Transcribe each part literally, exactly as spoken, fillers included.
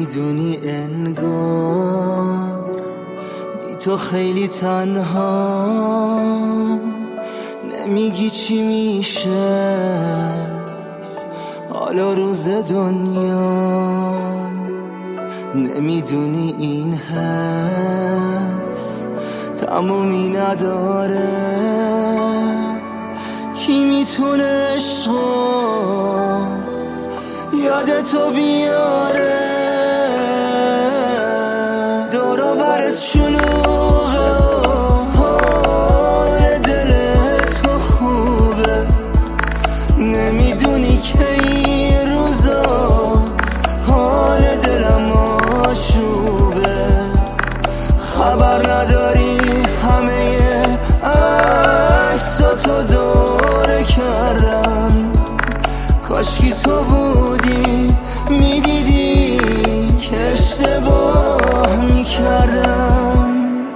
نمیدونی انگار بی تو خیلی تنها، نمیگی چی میشه حالا روز دنیا، نمیدونی این حس تمومی نداره، کی میتونه عشقو یادتو بیاره. دورو برت شلوغه و حال دلت خوبه، نمیدونی که این روزا حال دلم آشوبه، خبر نداری همه عکساتو دوره کردم، کاشکی تو بودی میدیدی که اشتباه میکردم.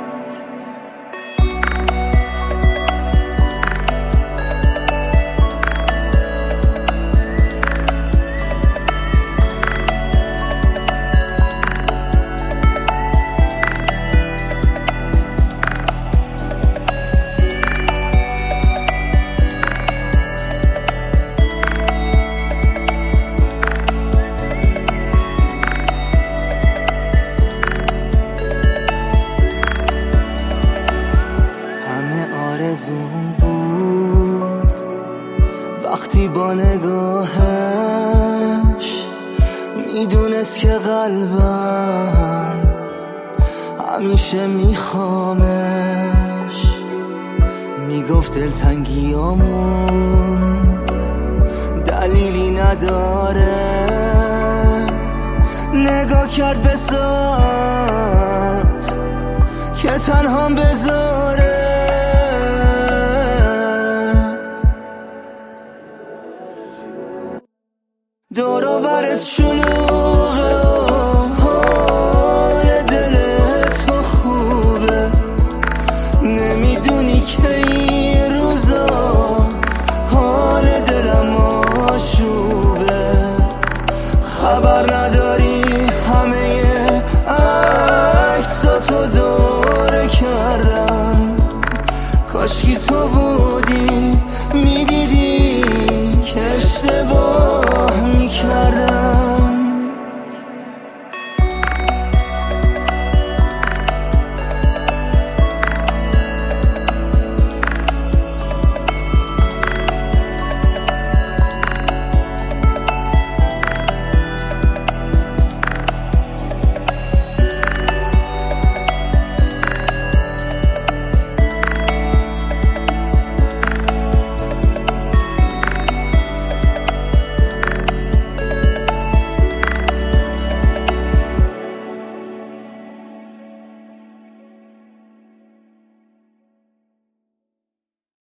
آرزوم بود وقتی با نگاهش میدونست که قلبم همیشه میخوامش، میگفت دلتنگیامون دلیلی نداره، نگاه کرد به ساعت که تنهام بذار